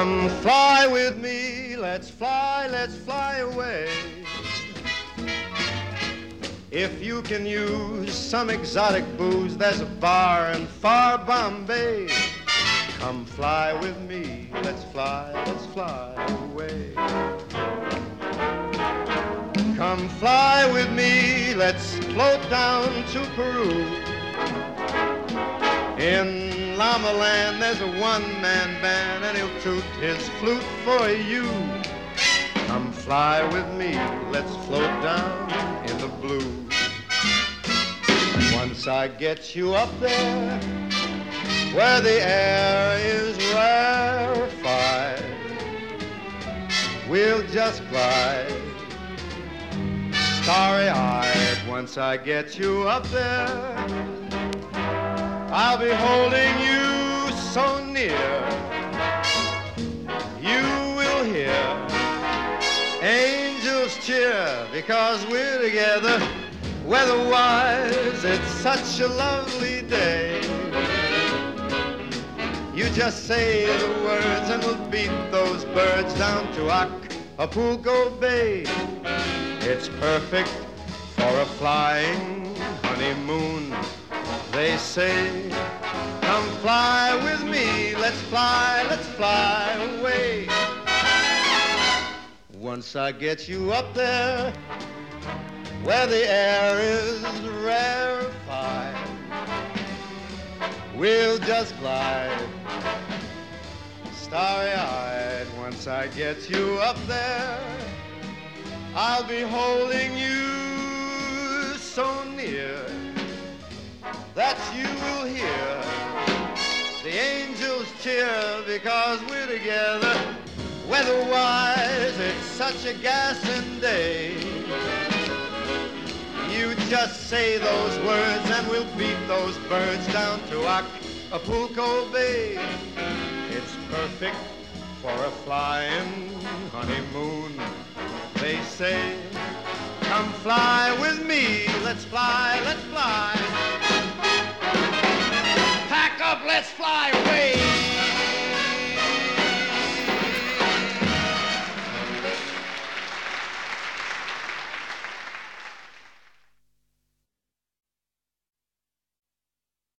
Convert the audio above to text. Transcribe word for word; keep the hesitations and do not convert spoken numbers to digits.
Come fly with me, let's fly, let's fly away. If you can use some exotic booze, there's a bar in far Bombay. Come fly with me, let's fly, let's fly away. Come fly with me, let's float down to Peru. In Llama Land there's a one-man band and he'll toot his flute for you. Come fly with me, let's float down in the blue. Once I get you up there where the air is rarefied, we'll just glide starry-eyed. Once I get you up there, I'll be holding you so near. You will hear angels cheer because we're together. Weather-wise, it's such a lovely day. You just say the words and we'll beat those birds down to Acapulco Bay. It's perfect for a flying honeymoon, they say. Come fly with me, let's fly, let's fly away. Once I get you up there where the air is rarefied, we'll just glide starry-eyed. Once I get you up there, I'll be holding you so near that you will hear the angels cheer because we're together. Weather-wise, it's such a gassin' day. You just say those words and we'll beat those birds down to Acapulco Bay. It's perfect for a flying honeymoon, they say. Come fly with me, let's fly, let's fly. Pack up, let's fly away.